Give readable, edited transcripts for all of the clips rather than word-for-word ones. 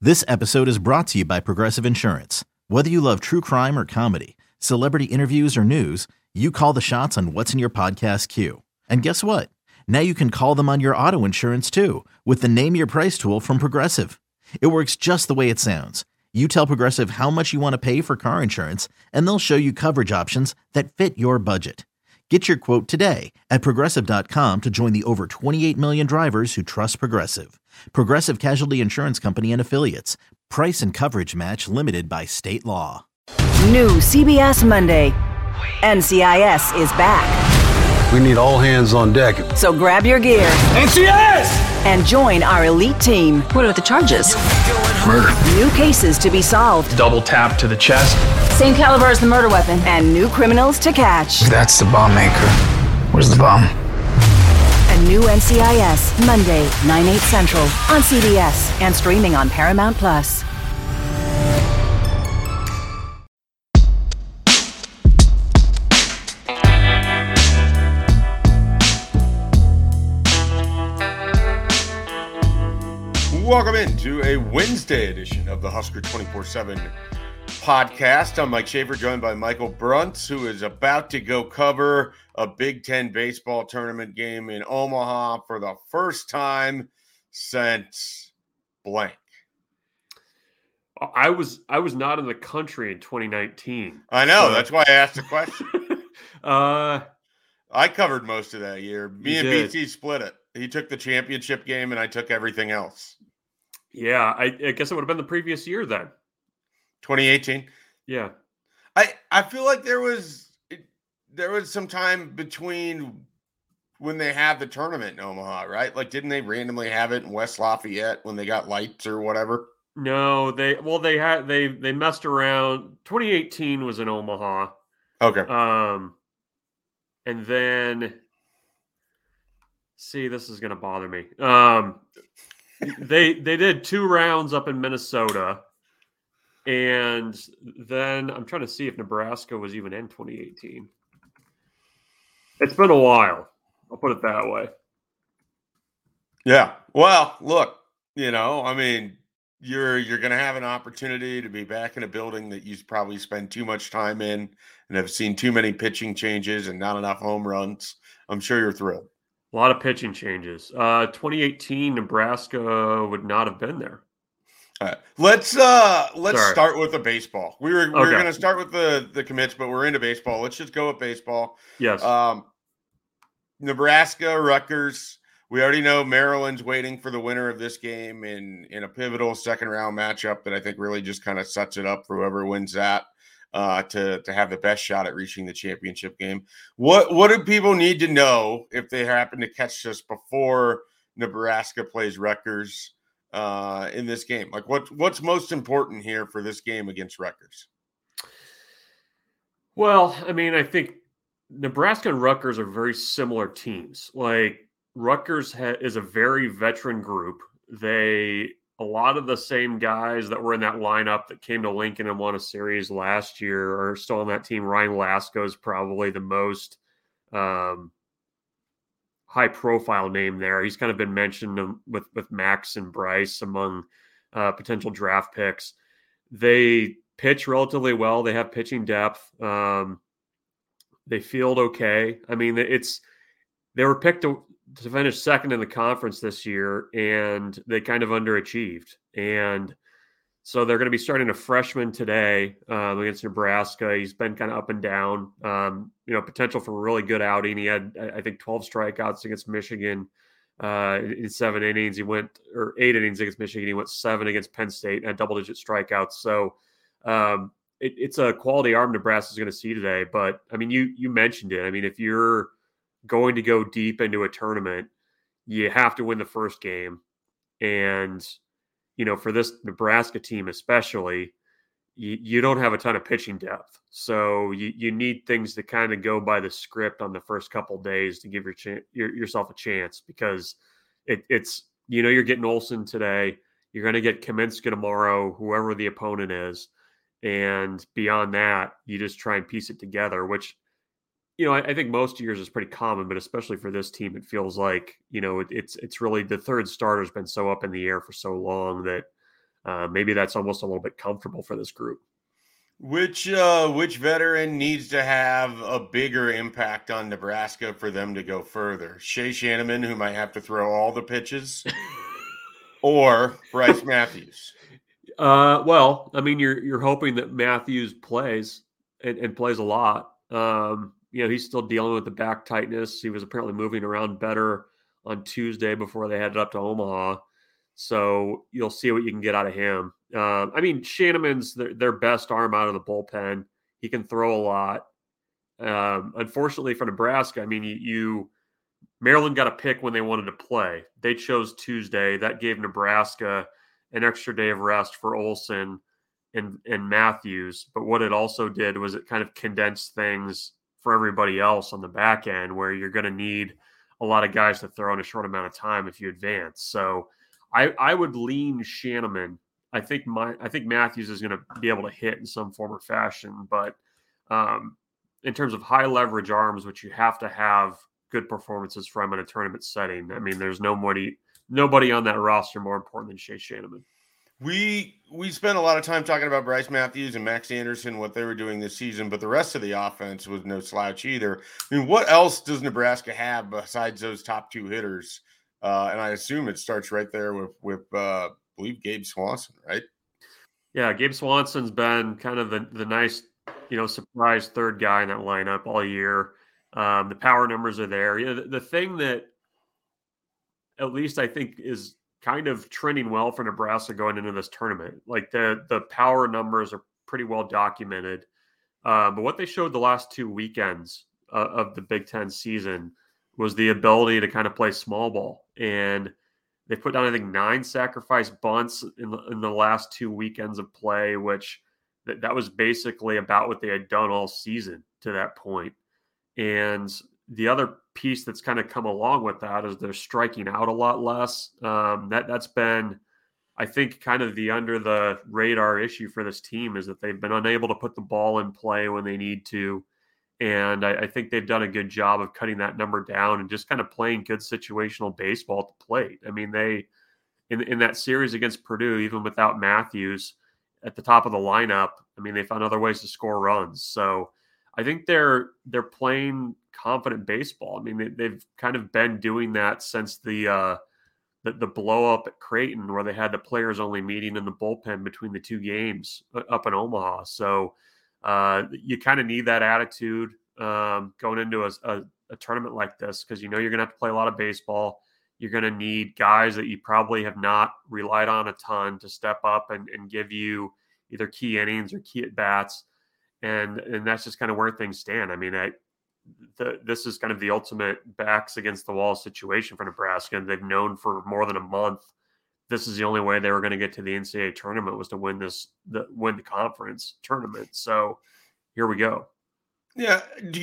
This episode is brought to you by Progressive Insurance. Whether you love true crime or comedy, celebrity interviews or news, you call the shots on what's in your podcast queue. And guess what? Now you can call them on your auto insurance too with the Name Your Price tool from Progressive. It works just the way it sounds. You tell Progressive how much you want to pay for car insurance, and they'll show you coverage options that fit your budget. Get your quote today at Progressive.com to join the over 28 million drivers who trust Progressive. Progressive Casualty Insurance Company and Affiliates. Price and coverage match limited by state law. New CBS Monday. NCIS is back. We need all hands on deck. So grab your gear. NCIS! And join our elite team. What are the charges? Murder. New cases to be solved. Double tap to the chest. Same caliber as the murder weapon. And new criminals to catch. That's the bomb maker. Where's the bomb? A new NCIS, Monday, 9/8 Central, on CBS and streaming on Paramount+. Welcome into a Wednesday edition of the Husker 24/7 podcast. I'm Mike Schaefer, joined by Michael Bruntz, who is about to go cover a Big Ten baseball tournament game in Omaha for the first time since blank. I was not in the country in 2019. I know. That's why I asked the question. I covered most of that year. Me and BT split it. He took the championship game, and I took everything else. Yeah, I guess it would have been the previous year then. 2018. Yeah. I feel like there was some time between when they had the tournament in Omaha, right? Like, didn't they randomly have it in West Lafayette when they got lights or whatever? No, they messed around. 2018 was in Omaha. Okay. And then see, this is going to bother me. They did 2 rounds up in Minnesota. And then I'm trying to see if Nebraska was even in 2018. It's been a while. I'll put it that way. Yeah. Well, look, I mean, you're going to have an opportunity to be back in a building that you probably spend too much time in and have seen too many pitching changes and not enough home runs. I'm sure you're thrilled. A lot of pitching changes. 2018, Nebraska would not have been there. All right. Let's start with the baseball. We were going to start with the commits, but we're into baseball. Let's just go with baseball. Yes. Nebraska, Rutgers. We already know Maryland's waiting for the winner of this game in a pivotal second round matchup that I think really just kind of sets it up for whoever wins that to have the best shot at reaching the championship game. What do people need to know if they happen to catch this before Nebraska plays Rutgers in this game? Like, what's most important here for this game against Rutgers? Well, I mean, I think Nebraska and Rutgers are very similar teams. Like, Rutgers is a very veteran group. A lot of the same guys that were in that lineup that came to Lincoln and won a series last year are still on that team. Ryan Lasko is probably the most high-profile name there. He's kind of been mentioned with Max and Bryce among potential draft picks. They pitch relatively well. They have pitching depth. They field okay. I mean, they were picked to finish second in the conference this year, and they kind of underachieved. And so they're going to be starting a freshman today against Nebraska. He's been kind of up and down. Potential for a really good outing. He had, I think, 12 strikeouts against Michigan in 7 innings. 8 innings against Michigan. He went 7 against Penn State and had double-digit strikeouts. So it's a quality arm Nebraska's going to see today. But, I mean, you mentioned it. I mean, if you're going to go deep into a tournament, you have to win the first game. And, for this Nebraska team especially, you don't have a ton of pitching depth. So you need things to kind of go by the script on the first couple of days to give yourself a chance, because it's you're getting Olsen today. You're going to get Kaminsky tomorrow, whoever the opponent is. And beyond that, you just try and piece it together, which, I think most years is pretty common, but especially for this team, it feels like, it's really the third starter's been so up in the air for so long that maybe that's almost a little bit comfortable for this group. Which veteran needs to have a bigger impact on Nebraska for them to go further? Shea Shanneman, who might have to throw all the pitches, or Bryce Matthews? Well, I mean, you're hoping that Matthews plays and plays a lot. He's still dealing with the back tightness. He was apparently moving around better on Tuesday before they headed up to Omaha. So you'll see what you can get out of him. I mean, Shanneman's their best arm out of the bullpen. He can throw a lot. Unfortunately for Nebraska, I mean, Maryland got a pick when they wanted to play. They chose Tuesday. That gave Nebraska an extra day of rest for Olsen and Matthews. But what it also did was it kind of condensed things for everybody else on the back end, where you're going to need a lot of guys to throw in a short amount of time if you advance. So I would lean Shanneman. I think Matthews is going to be able to hit in some form or fashion, but in terms of high leverage arms, which you have to have good performances from in a tournament setting, I mean, there's nobody on that roster more important than Shea Shanneman. We spent a lot of time talking about Bryce Matthews and Max Anderson, what they were doing this season, but the rest of the offense was no slouch either. I mean, what else does Nebraska have besides those top two hitters? And I assume it starts right there with I believe Gabe Swanson, right? Yeah, Gabe Swanson's been kind of the nice, surprise third guy in that lineup all year. The power numbers are there. The thing that at least I think is kind of trending well for Nebraska going into this tournament, like the power numbers are pretty well documented. But what they showed the last 2 weekends of the Big Ten season was the ability to kind of play small ball. And they put down, I think, 9 sacrifice bunts in the last 2 weekends of play, which that was basically about what they had done all season to that point. And the other piece that's kind of come along with that is they're striking out a lot less. That's been, I think, kind of the under the radar issue for this team, is that they've been unable to put the ball in play when they need to. And I think they've done a good job of cutting that number down and just kind of playing good situational baseball at the plate. I mean, they in that series against Purdue, even without Matthews at the top of the lineup, I mean, they found other ways to score runs. So I think they're playing confident baseball. I mean, they've kind of been doing that since the blow up at Creighton, where they had the players only meeting in the bullpen between the 2 games up in Omaha. So you kind of need that attitude going into a tournament like this, because you're going to have to play a lot of baseball. You're going to need guys that you probably have not relied on a ton to step up and give you either key innings or key at bats. And that's just kind of where things stand. I mean, this is kind of the ultimate backs against the wall situation for Nebraska. And they've known for more than a month this is the only way they were going to get to the NCAA tournament, was to win the conference tournament. So here we go. Yeah.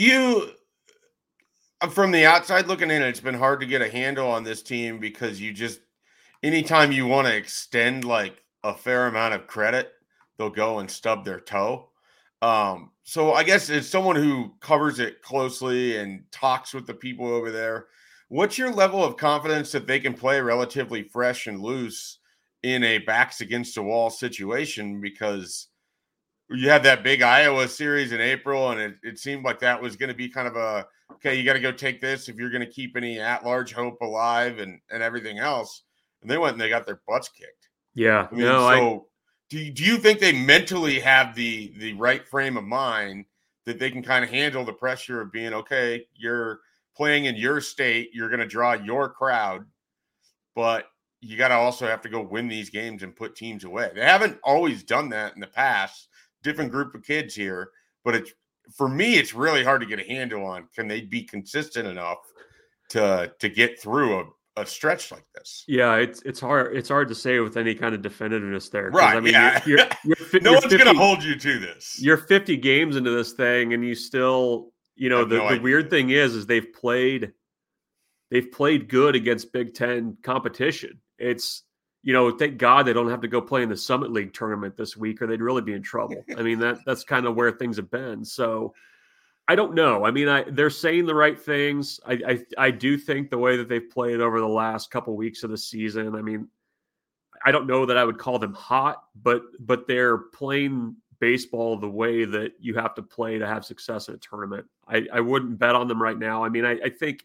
From the outside looking in, it's been hard to get a handle on this team, because anytime you want to extend like a fair amount of credit, they'll go and stub their toe. So I guess as someone who covers it closely and talks with the people over there, what's your level of confidence that they can play relatively fresh and loose in a backs against the wall situation? Because you had that big Iowa series in April, and it seemed like that was going to be kind of okay, you got to go take this if you're going to keep any at-large hope alive and everything else. And they went and they got their butts kicked. Yeah. I mean, do you think they mentally have the right frame of mind that they can kind of handle the pressure of being, okay, you're playing in your state, you're going to draw your crowd, but you got to also have to go win these games and put teams away? They haven't always done that in the past. Different group of kids here, but for me, it's really hard to get a handle on. Can they be consistent enough to get through a stretch like this? Yeah, it's hard. It's hard to say with any kind of definitiveness there. Right. I mean, yeah. No one's going to hold you to this. You're 50 games into this thing, and you still, the weird thing is they've played good against Big Ten competition. It's, thank God they don't have to go play in the Summit League tournament this week, or they'd really be in trouble. I mean, that's kind of where things have been. So I don't know. I mean, they're saying the right things. I do think the way that they've played over the last couple weeks of the season, I mean, I don't know that I would call them hot, but they're playing baseball the way that you have to play to have success in a tournament. I wouldn't bet on them right now. I mean, I think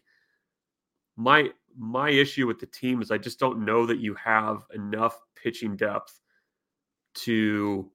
my issue with the team is I just don't know that you have enough pitching depth to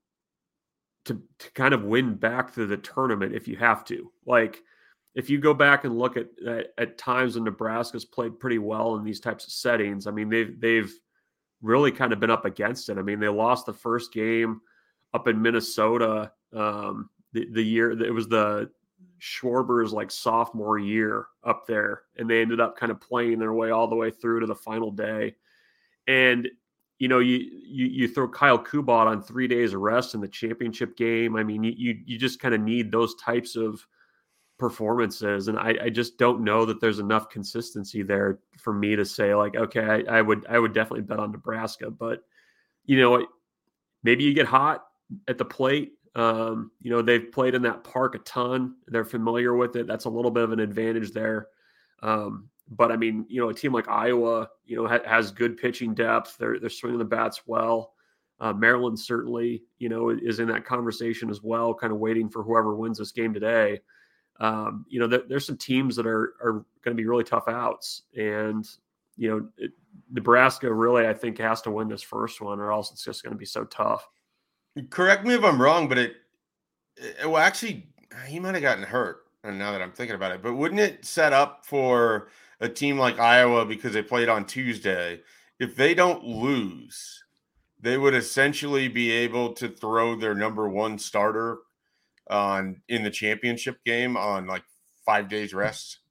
kind of win back to the tournament if you have to. Like, if you go back and look at times when Nebraska's played pretty well in these types of settings, I mean, they've really kind of been up against it. I mean, they lost the first game up in Minnesota the year it was the Schwarber's like sophomore year up there, and they ended up kind of playing their way all the way through to the final day. And you know, you throw Kyle Kubot on 3 days of rest in the championship game. I mean, you just kind of need those types of performances, and I just don't know that there's enough consistency there for me to say like, okay, I would definitely bet on Nebraska. But you know, maybe you get hot at the plate. You know, they've played in that park a ton. They're familiar with it. That's a little bit of an advantage there. But I mean, you know, a team like Iowa, you know, has good pitching depth. They're swinging the bats well. Maryland certainly, you know, is in that conversation as well, kind of waiting for whoever wins this game today. You know, there's some teams that are going to be really tough outs. And, you know, Nebraska really, I think, has to win this first one, or else it's just going to be so tough. Correct me if I'm wrong, but well, actually, he might have gotten hurt. And now that I'm thinking about it, but wouldn't it set up for a team like Iowa, because they played on Tuesday, if they don't lose, they would essentially be able to throw their number one starter in the championship game on like 5 days rest?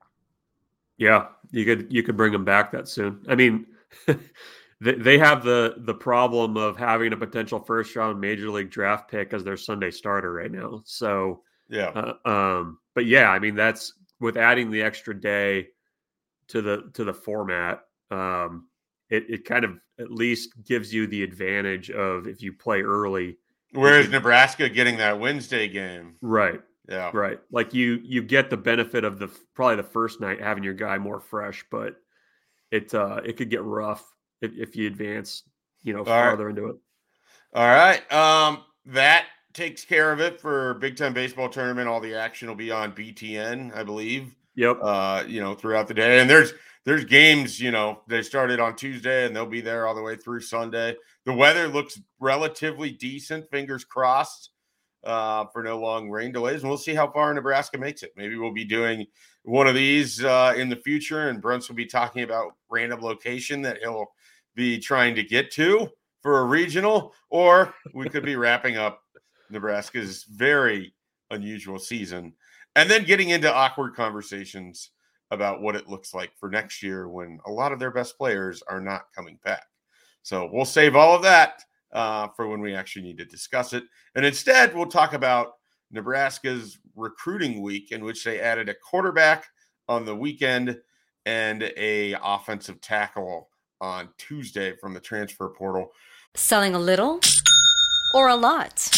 Yeah, you could bring them back that soon. I mean, they have the problem of having a potential first round major league draft pick as their Sunday starter right now. So yeah, but yeah, I mean, that's with adding the extra day to the format. It kind of at least gives you the advantage of if you play early. Whereas Nebraska getting that Wednesday game, right? Yeah, right. Like you get the benefit of probably the first night having your guy more fresh, but it could get rough if you advance, you know, farther into it. All right, that takes care of it for Big Ten baseball tournament. All the action will be on BTN, I believe. Yep. You know, throughout the day, and there's games. You know, they started on Tuesday and they'll be there all the way through Sunday. The weather looks relatively decent. Fingers crossed for no long rain delays, and we'll see how far Nebraska makes it. Maybe we'll be doing one of these in the future, and Bruns will be talking about random location that he'll be trying to get to for a regional, or we could be wrapping up Nebraska's very unusual season and then getting into awkward conversations about what it looks like for next year when a lot of their best players are not coming back. So we'll save all of that for when we actually need to discuss it. And instead, we'll talk about Nebraska's recruiting week, in which they added a quarterback on the weekend and a offensive tackle on Tuesday from the transfer portal. Selling a little or a lot?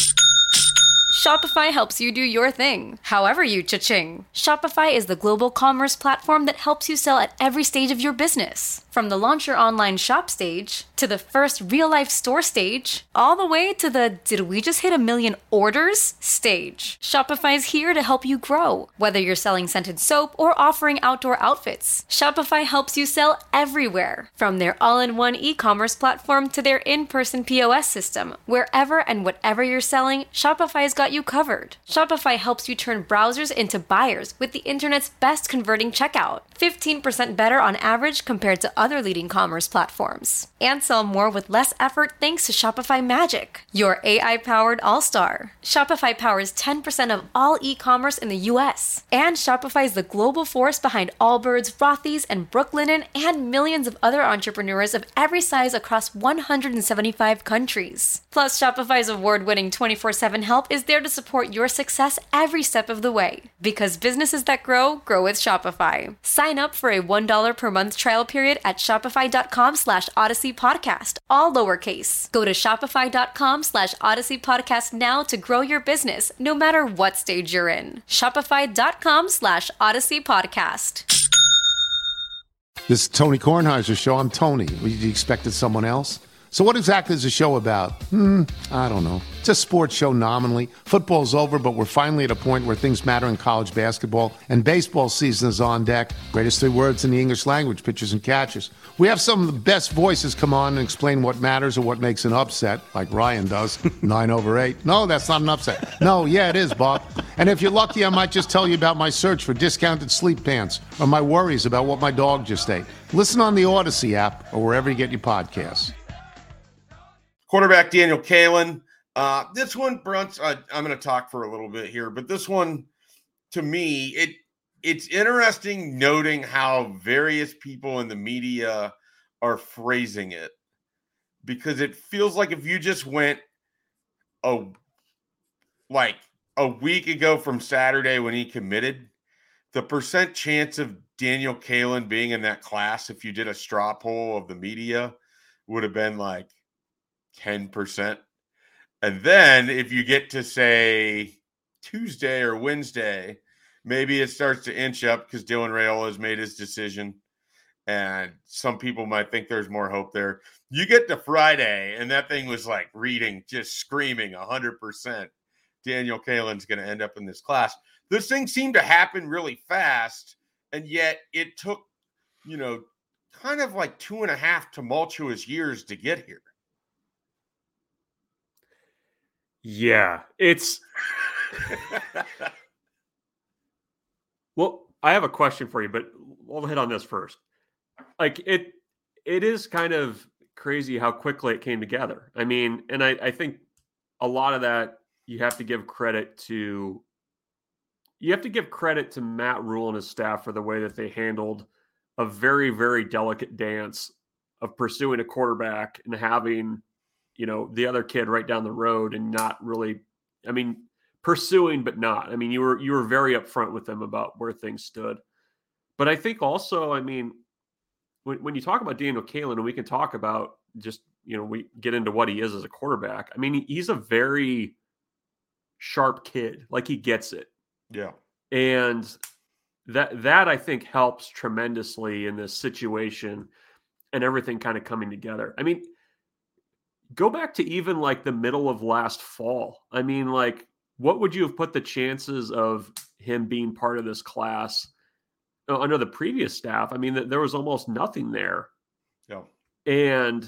Shopify helps you do your thing, however you cha-ching. Shopify is the global commerce platform that helps you sell at every stage of your business. From the launch your online shop stage, to the first real-life store stage, all the way to the did we just hit 1 million orders stage. Shopify is here to help you grow. Whether you're selling scented soap or offering outdoor outfits, Shopify helps you sell everywhere. From their all-in-one e-commerce platform to their in-person POS system, wherever and whatever you're selling, Shopify's got you covered. Shopify helps you turn browsers into buyers with the internet's best converting checkout. 15% better on average compared to other leading commerce platforms. And sell more with less effort thanks to Shopify Magic, your AI-powered all-star. Shopify powers 10% of all e-commerce in the US. And Shopify is the global force behind Allbirds, Rothy's, and Brooklinen, and millions of other entrepreneurs of every size across 175 countries. Plus, Shopify's award-winning 24/7 help is there to support your success every step of the way. Because businesses that grow, grow with Shopify. Sign up for a $1 per month trial period at shopify.com/Odyssey Podcast, all lowercase. Go to shopify.com/Odyssey Podcast now to grow your business, no matter what stage you're in. Shopify.com/Odyssey Podcast. This is Tony Kornheiser's show. I'm Tony. You expected someone else? So what exactly is the show about? I don't know. It's a sports show nominally. Football's over, but we're finally at a point where things matter in college basketball, and baseball season is on deck. Greatest 3 words in the English language, pitchers and catchers. We have some of the best voices come on and explain what matters or what makes an upset, like Ryan does, 9/8. No, that's not an upset. No, yeah, it is, Bob. And if you're lucky, I might just tell you about my search for discounted sleep pants or my worries about what my dog just ate. Listen on the Odyssey app or wherever you get your podcasts. Quarterback Daniel Kaelin. This one, Bruns, I'm going to talk for a little bit here, but this one, to me, it's interesting noting how various people in the media are phrasing it, because it feels like if you just went a week ago from Saturday when he committed, the percent chance of Daniel Kaelin being in that class, if you did a straw poll of the media, would have been like 10%. And then if you get to say Tuesday or Wednesday, maybe it starts to inch up because Dylan Raiola has made his decision. And some people might think there's more hope there. You get to Friday and that thing was like reading, just screaming 100%. Daniel Kaelin's going to end up in this class. This thing seemed to happen really fast. And yet it took, kind of like 2.5 tumultuous years to get here. Yeah, it's well, I have a question for you, but we'll hit on this first. Like it is kind of crazy how quickly it came together. I mean, and I think a lot of that you have to give credit to Matt Rule and his staff for the way that they handled a very, very delicate dance of pursuing a quarterback and having the other kid right down the road and not really, pursuing, but not. You were very upfront with them about where things stood. But I think also, when you talk about Daniel Kaelin, and we can talk about just, we get into what he is as a quarterback. He's a very sharp kid. Like, he gets it. Yeah. And that I think helps tremendously in this situation and everything kind of coming together. Go back to even like the middle of last fall. What would you have put the chances of him being part of this class under the previous staff? There was almost nothing there. Yeah. And,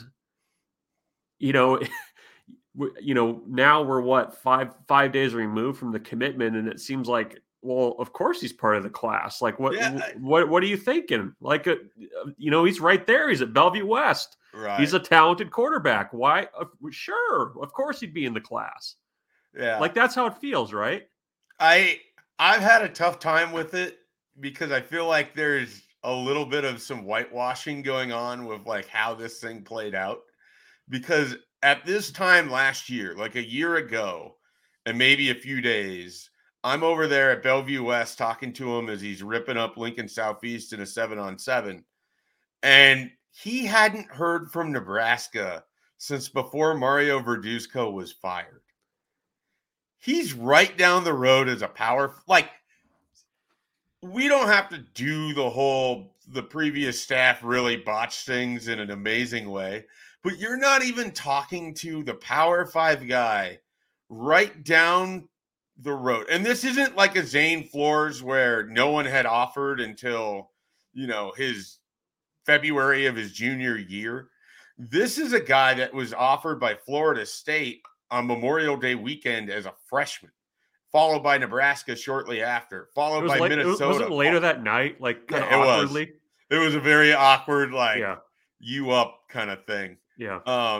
now we're what, five days removed from the commitment. And it seems like, well, of course he's part of the class. Like, what are you thinking? Like, he's right there. He's at Bellevue West. Right. He's a talented quarterback. Why? Sure. Of course he'd be in the class. Yeah. Like, that's how it feels, right? I've had a tough time with it because I feel like there's a little bit of some whitewashing going on with like how this thing played out. Because at this time last year, like a year ago, and maybe a few days, I'm over there at Bellevue West talking to him as he's ripping up Lincoln Southeast in a 7-on-7. And he hadn't heard from Nebraska since before Mario Verduzco was fired. He's right down the road as a power. Like, we don't have to do the previous staff really botched things in an amazing way, but you're not even talking to the Power 5 guy right down the road. And this isn't like a Zane Flores where no one had offered until, his February of his junior year. This is a guy that was offered by Florida State on Memorial Day weekend as a freshman, followed by Nebraska shortly after, folled by Minnesota. Was it later that night? Like, kind of awkwardly? It was a very awkward, you up kind of thing. Yeah.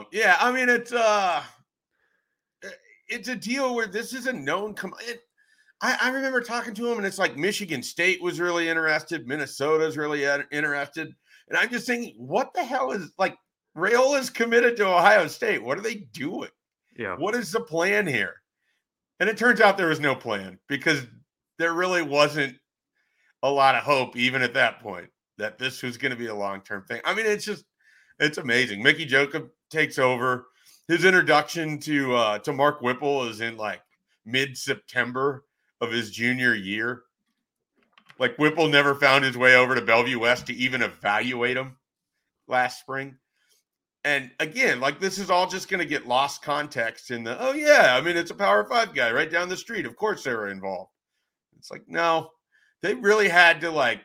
It's a deal where this is a known I remember talking to him, and it's like Michigan State was really interested. Minnesota's really interested. And I'm just thinking, what the hell is, like, Raiola's committed to Ohio State. What are they doing? Yeah. What is the plan here? And it turns out there was no plan because there really wasn't a lot of hope, even at that point, that this was going to be a long-term thing. It's amazing. Mickey Jokup takes over. His introduction to Mark Whipple is in like mid-September of his junior year. Like, Whipple never found his way over to Bellevue West to even evaluate him last spring. And again, like this is all just going to get lost context in the, oh yeah, I mean, it's a Power 5 guy right down the street. Of course they were involved. It's like, no, they really had to like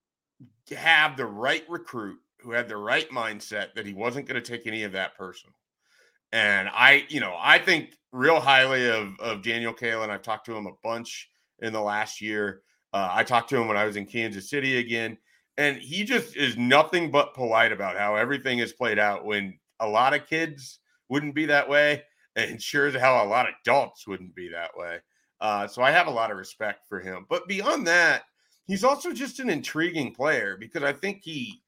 have the right recruit who had the right mindset that he wasn't going to take any of that personal. And I think real highly of Daniel Kaelin. I've talked to him a bunch in the last year. I talked to him when I was in Kansas City again. And he just is nothing but polite about how everything is played out when a lot of kids wouldn't be that way. And sure as hell, a lot of adults wouldn't be that way. So I have a lot of respect for him. But beyond that, he's also just an intriguing player because I think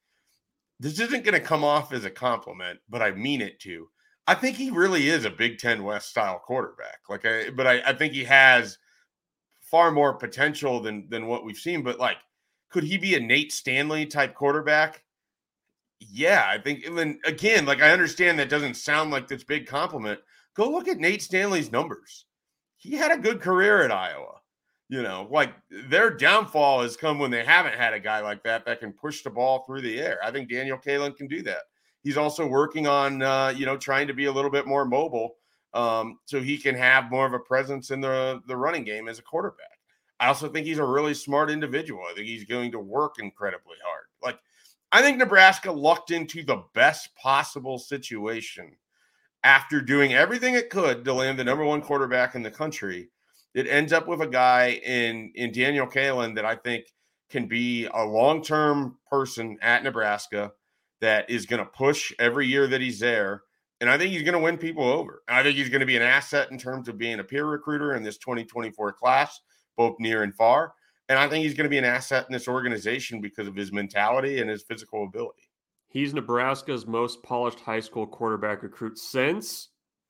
this isn't going to come off as a compliment, but I mean it to. I think he really is a Big Ten West style quarterback. But I think he has far more potential than what we've seen. But like, could he be a Nate Stanley type quarterback? Yeah, I think. And then again, like I understand that doesn't sound like this big compliment. Go look at Nate Stanley's numbers. He had a good career at Iowa. Like their downfall has come when they haven't had a guy like that can push the ball through the air. I think Daniel Kaelin can do that. He's also working on, trying to be a little bit more mobile so he can have more of a presence in the running game as a quarterback. I also think he's a really smart individual. I think he's going to work incredibly hard. Like, I think Nebraska lucked into the best possible situation after doing everything it could to land the number one quarterback in the country. It ends up with a guy in Daniel Kaelin that I think can be a long-term person at Nebraska that is going to push every year that he's there. And I think he's going to win people over. I think he's going to be an asset in terms of being a peer recruiter in this 2024 class, both near and far. And I think he's going to be an asset in this organization because of his mentality and his physical ability. He's Nebraska's most polished high school quarterback recruit since?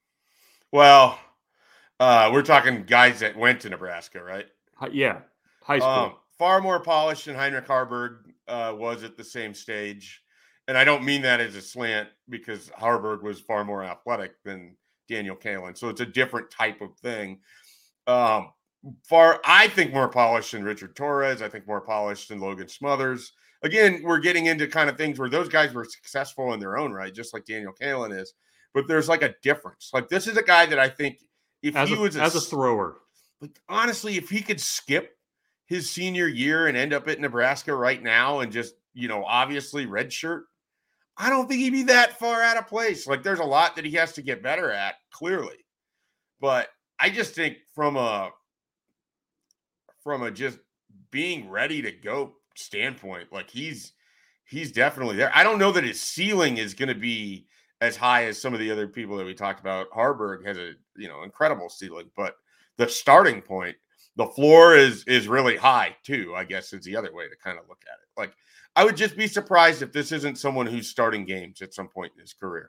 Well, we're talking guys that went to Nebraska, right? Yeah, high school. Far more polished than Heinrich Haarberg was at the same stage. And I don't mean that as a slant because Haarberg was far more athletic than Daniel Kaelin. So it's a different type of thing. I think more polished than Richard Torres. I think more polished than Logan Smothers. Again, we're getting into kind of things where those guys were successful in their own right, just like Daniel Kaelin is. But there's like a difference. Like this is a guy that I think if he was as a thrower, like honestly, if he could skip his senior year and end up at Nebraska right now and just, obviously redshirt, I don't think he'd be that far out of place. Like there's a lot that he has to get better at, clearly. But I just think from a just being ready to go standpoint, like he's definitely there. I don't know that his ceiling is going to be as high as some of the other people that we talked about. Haarberg has a, incredible ceiling, but the starting point, the floor is really high too, I guess is the other way to kind of look at it. Like I would just be surprised if this isn't someone who's starting games at some point in his career.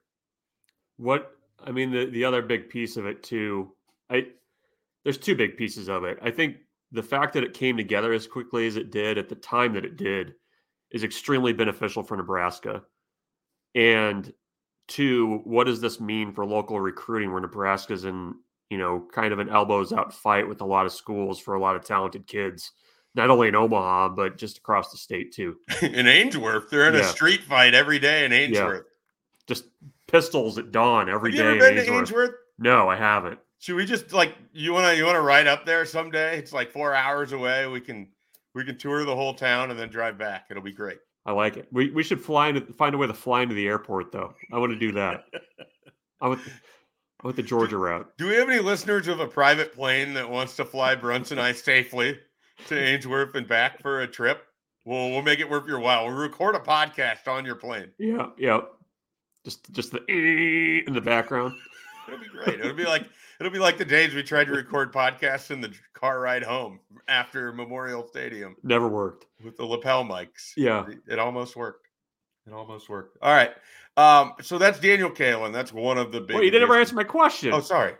The other big piece of it too, there's two big pieces of it. I think the fact that it came together as quickly as it did at the time that it did is extremely beneficial for Nebraska. And two, what does this mean for local recruiting where Nebraska's in, kind of an elbows out fight with a lot of schools for a lot of talented kids, not only in Omaha, but just across the state too. In Ainsworth, they're in a street fight every day in Ainsworth. Yeah. Just pistols at dawn every day. Have you ever been to Ainsworth? No, I haven't. Should we just you want to ride up there someday? It's like 4 hours away. We can tour the whole town and then drive back. It'll be great. I like it. We should find a way to fly into the airport though. I want to do that. I want the Georgia route. Do we have any listeners with a private plane that wants to fly Bruns and I safely to Ainsworth and back for a trip? We'll make it worth your while. We'll record a podcast on your plane. Yeah. Just the in the background. It'll be great. It'll be like the days we tried to record podcasts in the car ride home after Memorial Stadium. Never worked. With the lapel mics. Yeah. It almost worked. All right. So that's Daniel Kaelin. That's one of the big. Well, you didn't ever answer my question. Oh, sorry.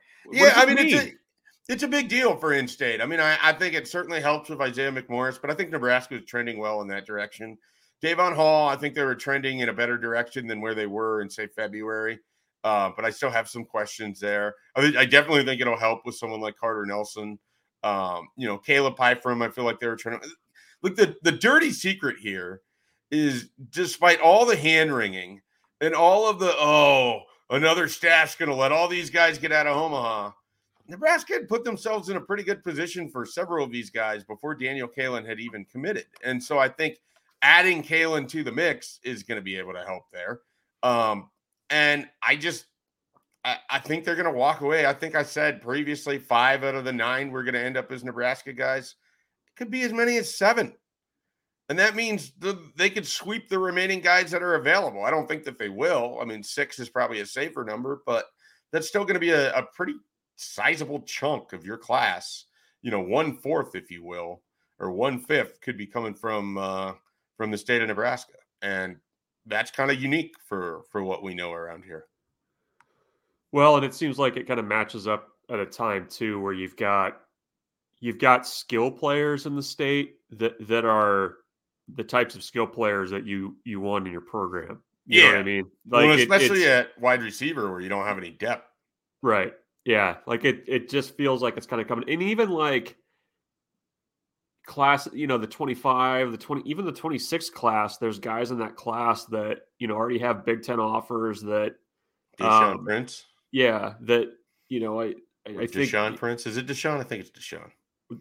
It's a big deal for in-state. I think it certainly helps with Isaiah McMorris, but I think Nebraska is trending well in that direction. Davon Hall, I think they were trending in a better direction than where they were in, say, February. But I still have some questions there. I definitely think it'll help with someone like Carter Nelson. Caleb Pyfrom, I feel like they were trying to – look, the dirty secret here is despite all the hand-wringing And all of the, another staff's going to let all these guys get out of Omaha. Nebraska had put themselves in a pretty good position for several of these guys before Daniel Kaelin had even committed. And so I think adding Kaelin to the mix is going to be able to help there. And I think they're going to walk away. I think I said previously 5 out of the 9 we're going to end up as Nebraska guys. It could be as many as 7. And that means they could sweep the remaining guys that are available. I don't think that they will. I mean, 6 is probably a safer number, but that's still going to be a pretty sizable chunk of your class. 1/4, if you will, or 1/5 could be coming from the state of Nebraska. And that's kind of unique for what we know around here. Well, and it seems like it kind of matches up at a time too, where you've got skill players in the state that are the types of skill players that you want in your program. You know what I mean? Like especially at wide receiver where you don't have any depth. Right. Yeah. Like it just feels like it's kind of coming. And even like class, the 25, the 20, even the 26 class, there's guys in that class that, already have Big Ten offers that Deshaun Prince. Yeah. That, I think Deshaun Prince. Is it Deshaun? I think it's Deshaun.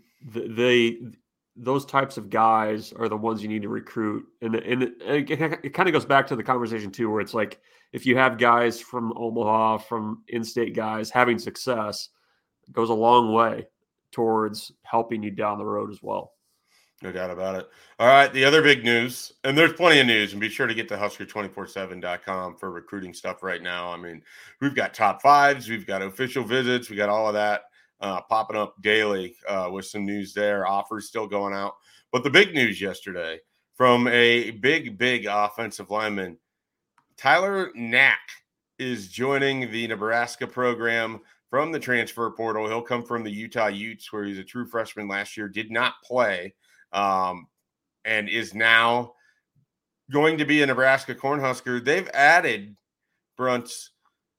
Those types of guys are the ones you need to recruit. And it kind of goes back to the conversation too, where it's like, if you have guys from Omaha, from in-state guys having success, it goes a long way towards helping you down the road as well. No doubt about it. All right. The other big news, and there's plenty of news, and be sure to get to Husker247.com for recruiting stuff right now. I mean, we've got top 5s, we've got official visits, we got all of that popping up daily with some news there. Offers still going out. But the big news yesterday from a big offensive lineman, Tyler Knack is joining the Nebraska program from the transfer portal. He'll come from the Utah Utes, where he's a true freshman last year, did not play, and is now going to be a Nebraska Cornhusker. They've added, Brunts,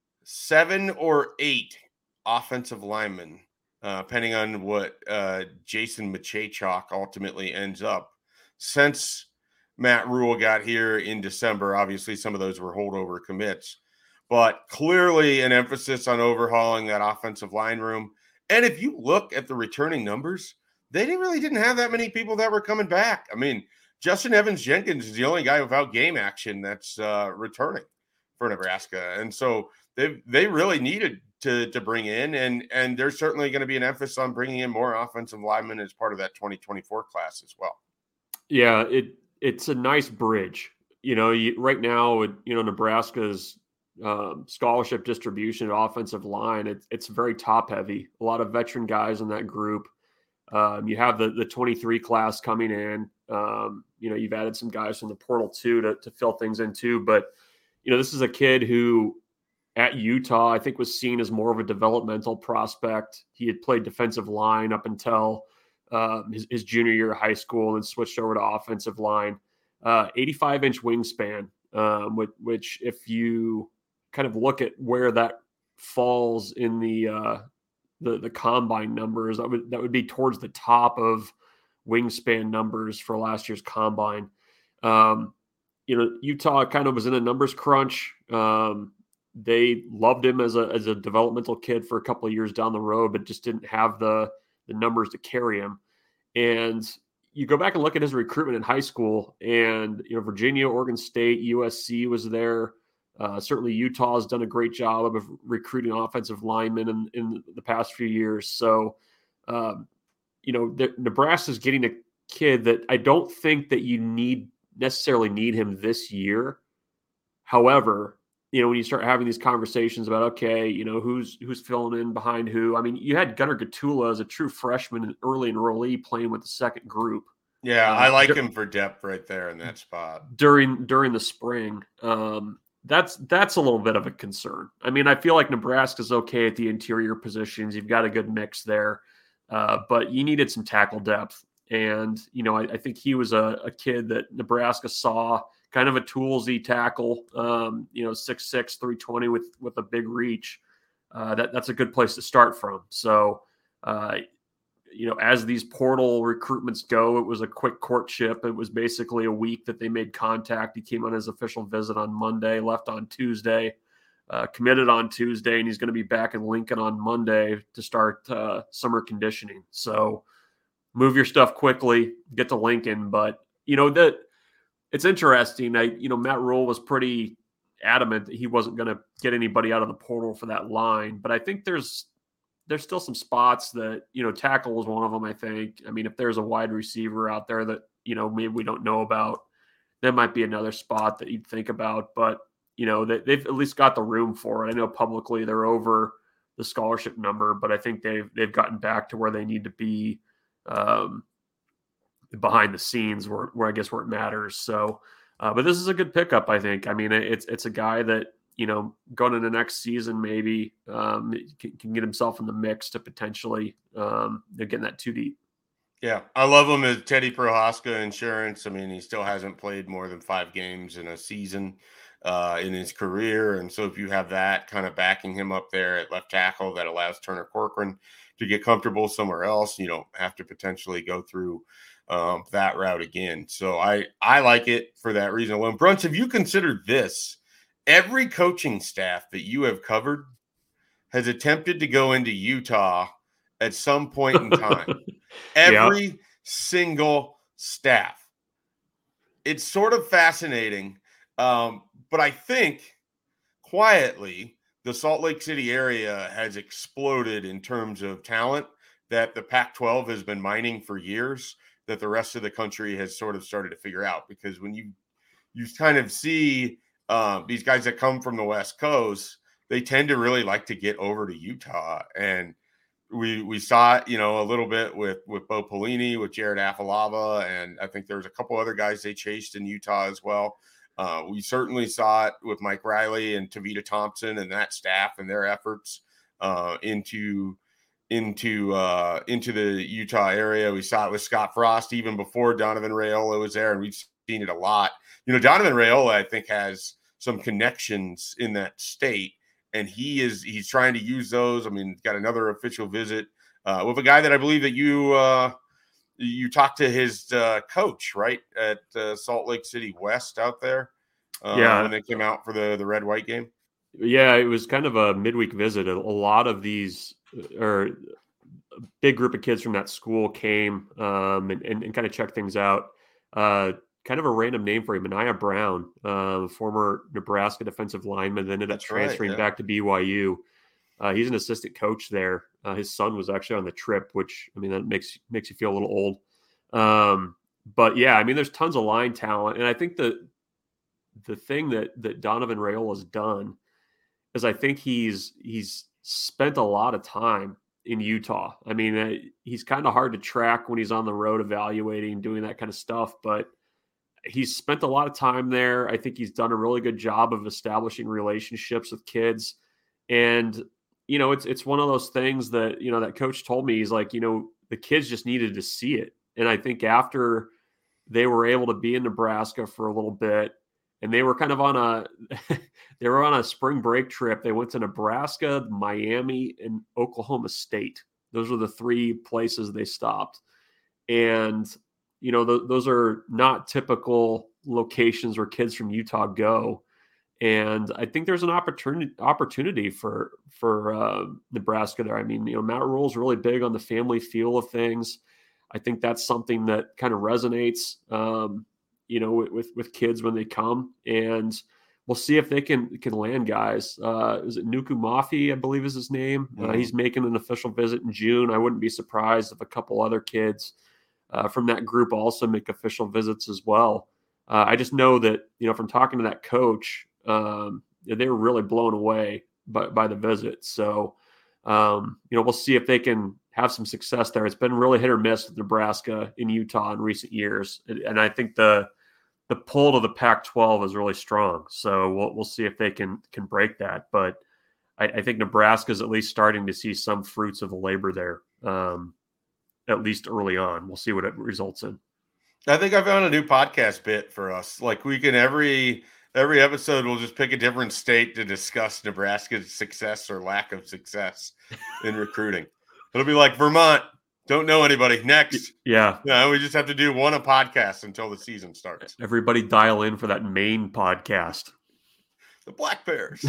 7 or 8 offensive linemen, depending on what Jason Machachok ultimately ends up, since Matt Rule got here in December. Obviously, some of those were holdover commits, but clearly an emphasis on overhauling that offensive line room. And if you look at the returning numbers, they didn't have that many people that were coming back. I mean, Justin Evans-Jenkins is the only guy without game action that's returning for Nebraska. And so they really needed to bring in, and there's certainly going to be an emphasis on bringing in more offensive linemen as part of that 2024 class as well. Yeah, it's a nice bridge. Right now, Nebraska's scholarship distribution at offensive line, it's very top heavy. A lot of veteran guys in that group. You have the 23 class coming in. You've added some guys from the portal too to fill things in too. But this is a kid who at Utah, I think, was seen as more of a developmental prospect. He had played defensive line up until his junior year of high school, and then switched over to offensive line. 85-inch wingspan, which if you kind of look at where that falls in the combine numbers, that would be towards the top of wingspan numbers for last year's combine. Utah kind of was in a numbers crunch. They loved him as a developmental kid for a couple of years down the road, but just didn't have the numbers to carry him. And you go back and look at his recruitment in high school, and Virginia, Oregon State, USC was there. Certainly Utah has done a great job of recruiting offensive linemen in the past few years. So, Nebraska's getting a kid that I don't think that you necessarily need him this year. However, when you start having these conversations about, okay, who's filling in behind who. I mean, you had Gunnar Gatula as a true freshman and early enrollee playing with the second group. Yeah, I like him for depth right there in that spot. During the spring. That's a little bit of a concern. I mean, I feel like Nebraska's okay at the interior positions. You've got a good mix there, but you needed some tackle depth. And, I think he was a kid that Nebraska saw, kind of a toolsy tackle, 6'6", 320 with a big reach. That's a good place to start from. So as these portal recruitments go, it was a quick courtship. It was basically a week that they made contact. He came on his official visit on Monday, left on Tuesday, committed on Tuesday, and he's going to be back in Lincoln on Monday to start summer conditioning. So move your stuff quickly, get to Lincoln. But, it's interesting. Matt Rule was pretty adamant that he wasn't going to get anybody out of the portal for that line. But I think there's still some spots that, tackle is one of them, I think. I mean, if there's a wide receiver out there that, maybe we don't know about, that might be another spot that you'd think about. But, they've at least got the room for it. I know publicly they're over the scholarship number, but I think they've gotten back to where they need to be behind the scenes where it matters. So, but this is a good pickup, I think. I mean, it's a guy that, going into next season, maybe can get himself in the mix to potentially getting that too deep. Yeah, I love him as Teddy Prohaska insurance. I mean, he still hasn't played more than 5 games in a season in his career. And so if you have that kind of backing him up there at left tackle, that allows Turner Corcoran to get comfortable somewhere else. You don't have to potentially go through that route again. So I like it for that reason alone. Bruns, have you considered this? Every coaching staff that you have covered has attempted to go into Utah at some point in time. Every single staff. It's sort of fascinating. But I think quietly the Salt Lake City area has exploded in terms of talent that the Pac-12 has been mining for years, that the rest of the country has sort of started to figure out. Because when you kind of see these guys that come from the West Coast, they tend to really like to get over to Utah. And we saw it, a little bit with Bo Pelini, with Jared Afalava, and I think there was a couple other guys they chased in Utah as well. We certainly saw it with Mike Riley and Tavita Thompson and that staff and their efforts into the Utah area. We saw it with Scott Frost even before Donovan Raiola was there, and we've seen it a lot. Donovan Raiola, I think, has some connections in that state, and he's trying to use those. I mean, got another official visit with a guy that I believe that you talked to his coach, right, at Salt Lake City West out there when they came out for the red-white game. Yeah, it was kind of a midweek visit. A lot of these, or a big group of kids from that school came and kind of checked things out. Kind of a random name for him, Mania Brown, former Nebraska defensive lineman, ended up transferring back to BYU. He's an assistant coach there. His son was actually on the trip, which, I mean, that makes you feel a little old. But yeah, I mean, there's tons of line talent. And I think the thing that Donovan Raiola has done is I think he's spent a lot of time in Utah. I mean, he's kind of hard to track when he's on the road evaluating, doing that kind of stuff, but he's spent a lot of time there. I think he's done a really good job of establishing relationships with kids. And, it's one of those things that, that coach told me, he's like, the kids just needed to see it. And I think after they were able to be in Nebraska for a little bit, and they were kind of on a spring break trip. They went to Nebraska, Miami, and Oklahoma State. Those were the 3 places they stopped. And, those are not typical locations where kids from Utah go. And I think there's an opportunity for Nebraska there. I mean, Matt Rule's really big on the family feel of things. I think that's something that kind of resonates, with kids when they come. And we'll see if they can land guys. Is it Nuku Mafi, I believe is his name? He's making an official visit in June. I wouldn't be surprised if a couple other kids from that group also make official visits as well. I just know that, from talking to that coach, they were really blown away by the visit. So, we'll see if they can have some success there. It's been really hit or miss with Nebraska in Utah in recent years. And I think the pull to the Pac-12 is really strong. So we'll see if they can break that. But I think Nebraska is at least starting to see some fruits of the labor there, at least early on. We'll see what it results in. I think I found a new podcast bit for us. Like, we can every episode, we'll just pick a different state to discuss Nebraska's success or lack of success in recruiting. It'll be like Vermont, Don't know anybody. Next. Yeah. No, we just have to do one a podcast until the season starts. Everybody dial in for that main podcast. The Black Bears.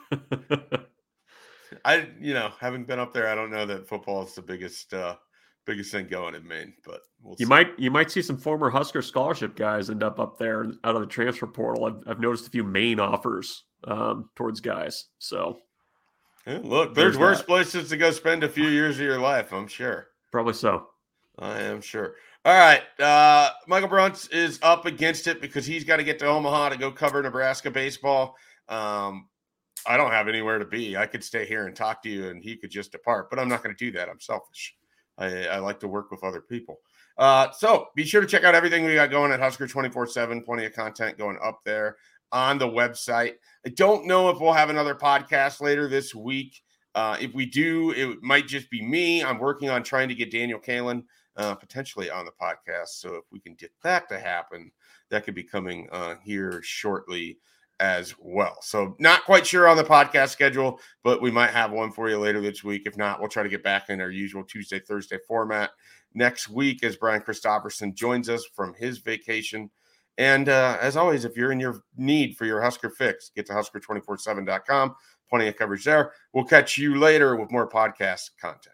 Having been up there, I don't know that football is the biggest thing going in Maine, but you might see some former Husker scholarship guys end up there out of the transfer portal. I've noticed a few Maine offers towards guys. So look, there's worse places to go spend a few years of your life, I'm sure. Probably so. I am sure. All right. Michael Bruns is up against it because he's got to get to Omaha to go cover Nebraska baseball. I don't have anywhere to be. I could stay here and talk to you and he could just depart, but I'm not going to do that. I'm selfish. I like to work with other people. So be sure to check out everything we got going at Husker 24/7. Plenty of content going up there on the website. I don't know if we'll have another podcast later this week. If we do, it might just be me. I'm working on trying to get Daniel Kalin potentially on the podcast. So if we can get that to happen, that could be coming here shortly as well. So not quite sure on the podcast schedule, but we might have one for you later this week. If not, we'll try to get back in our usual Tuesday, Thursday format next week as Brian Christopherson joins us from his vacation. And as always, if you're in your need for your Husker fix, get to Husker247.com. Plenty of coverage there. We'll catch you later with more podcast content.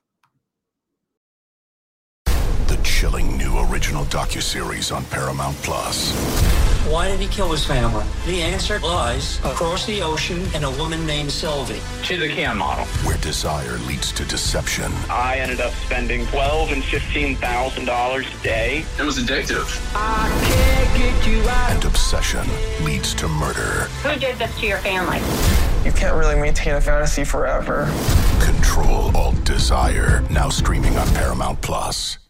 The chilling new original docuseries on Paramount Plus. Why did he kill his family? The answer lies across the ocean in a woman named Sylvie. She's a Keon model. Where desire leads to deception. I ended up spending $12,000 and $15,000 a day. It was addictive. I can't get you out. And obsession leads to murder. Who did this to your family? You can't really maintain a fantasy forever. Control Alt Desire. Now streaming on Paramount Plus.